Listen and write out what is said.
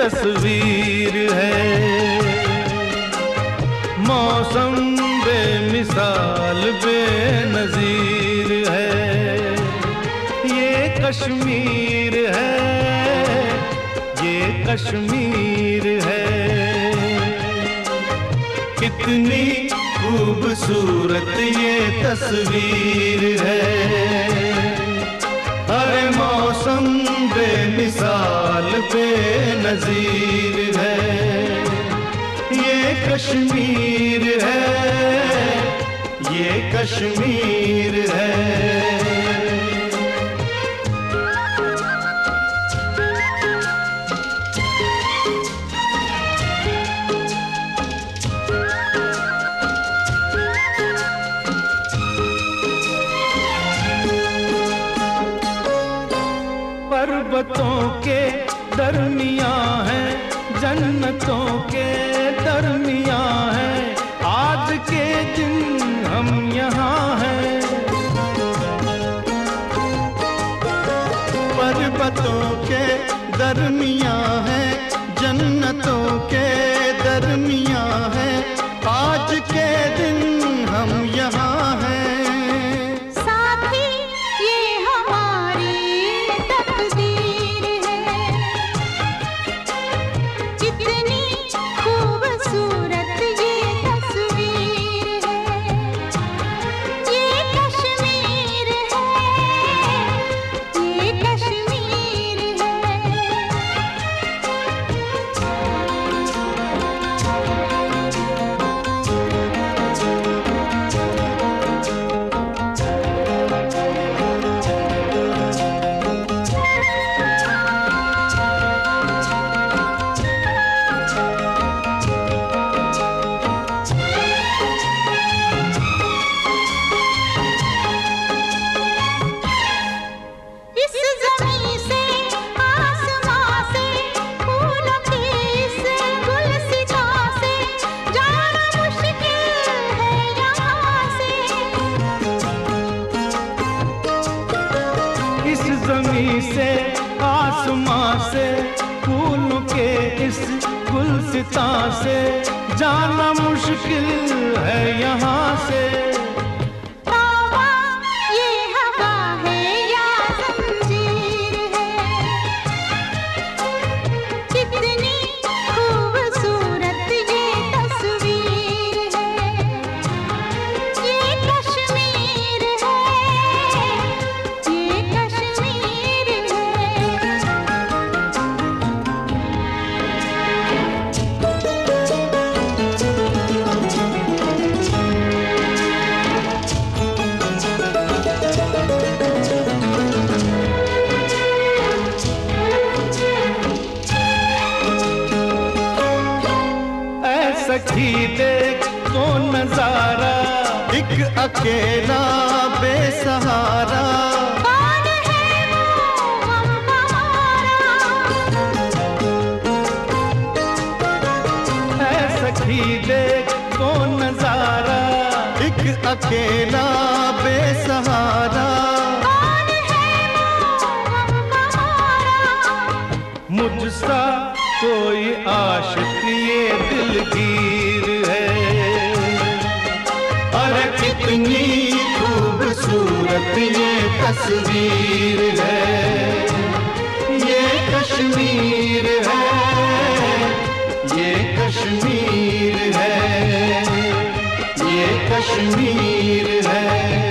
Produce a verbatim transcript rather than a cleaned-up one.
तस्वीर है। मौसम बेमिसाल बेनज़ीर है, ये कश्मीर है, ये कश्मीर है। कितनी खूबसूरत ये तस्वीर है। अरे मौसम बेमिसाल बेनज़ीर है, ये कश्मीर है, ये कश्मीर है। पर्वतों के दरमियां है, जन्नतों के दरमियां है, आज के दिन हम यहाँ हैं। पर्वतों के दरमियां है, जन्नतों के दरमियां है, आज के दिन हम यहाँ हैं। ज़मीं से आसमां से फूलों के इस गुलसिता से जाना मुश्किल है यहाँ से। ये हवा है या ज़ंजीर है, कितनी खूबसूरत ये तस्वीर है, ये कश्मीर है, ये कश्मीर है। सखी देख तो नजारा, एक अकेला बेसहारा, कौन है वो हमारा? है सखी देख तो नजारा, एक अकेला बेसहारा, कौन है वो हमारा? मुझसा कोई आशिक ये दिलगीर है। अरे कितनी खूबसूरत ये तस्वीर है, ये कश्मीर है, ये कश्मीर है, ये कश्मीर है।